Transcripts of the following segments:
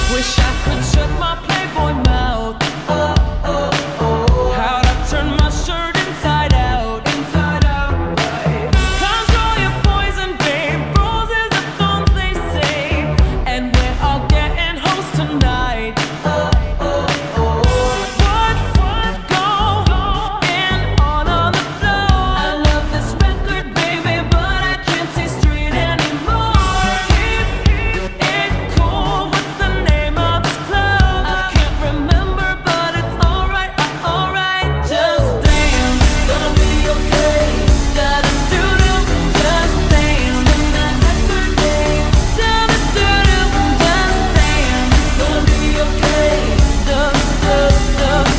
Wish I could shut my playboy mouth. Oh, oh, oh. How'd I turn my shirt inside out? Inside out. Control your poison, babe. Roses are thorns, they say. And we're all getting hoes tonight. Oh, oh, oh. What's going on the floor? I love this record, baby, but I can't see straight anymore. Keep it cool. What's the name of this club? I can't remember, but it's alright, alright. Just dance, gonna be okay. Da-da-doo-doo, just dance. Spin that record, babe. Da-da-doo-doo, just dance. Gonna be okay. Dance, dance,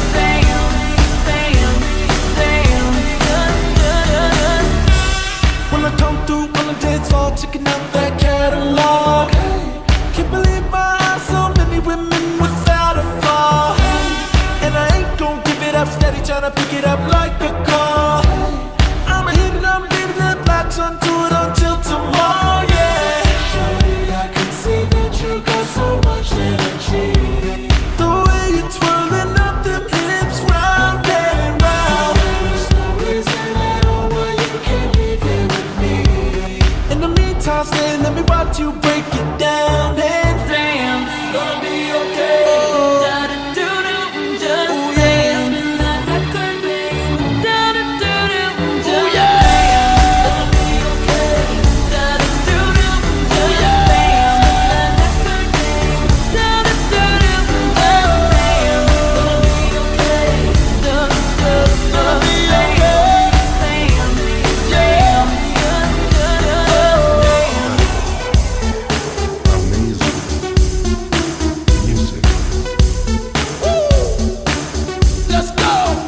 dance. When I come through on the dance floor, checking out that catalog. Can't believe my eyes, so many women without a flaw. And I ain't gon' give it up, steady tryna pick it up like a car. I'ma hit it, I'm leaving the blocks onto it until tomorrow, yeah. Shawty, I can see that you got so much energy. The way you're twirling up them hips round and round. There's no reason at all why you can't leave here with me. In the meantime, stay, let me watch you break it down and Dance, gonna be okay. da-da-doo-doo, just dance. Spin that record, babe. Da-da-doo-doo, just dance. Gonna be okay. Da-da-doo-doo, just dance. Spin that record, babe. Da-da-doo-doo, just dance. Gonna be okay. Gonna be okay. Let's go.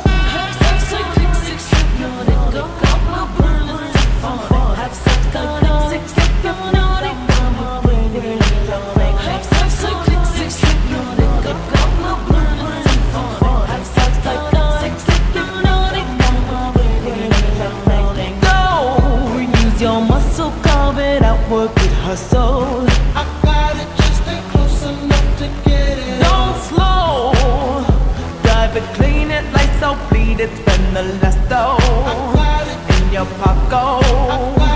Go, use your muscle, carve it out, work it, hustle. I got it, just stay close enough to get it. Don't slow, drive it, clean it, lights out, bleed it, spend the last dough I got it, in your I pocket. got